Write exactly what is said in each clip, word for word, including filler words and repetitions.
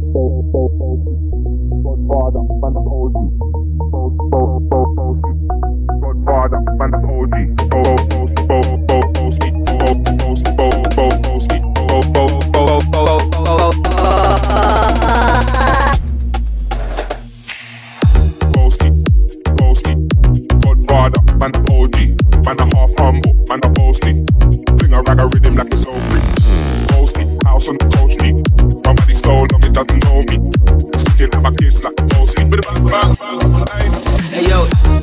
Godfather, man the O G. Godfather, man the O Godfather, man the O G. Man a half humble, man a boasty. Finger rag a rhythm like it's so free. Mostly, house on the coach me. My money so long it doesn't know me. Speaking to my kids like mostly. Hey yo.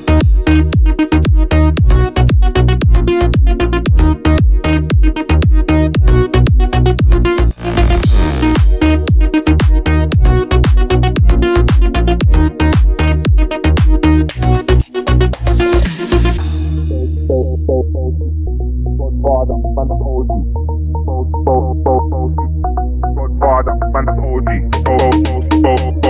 Godfather, man the O G. Godfather, man the O G.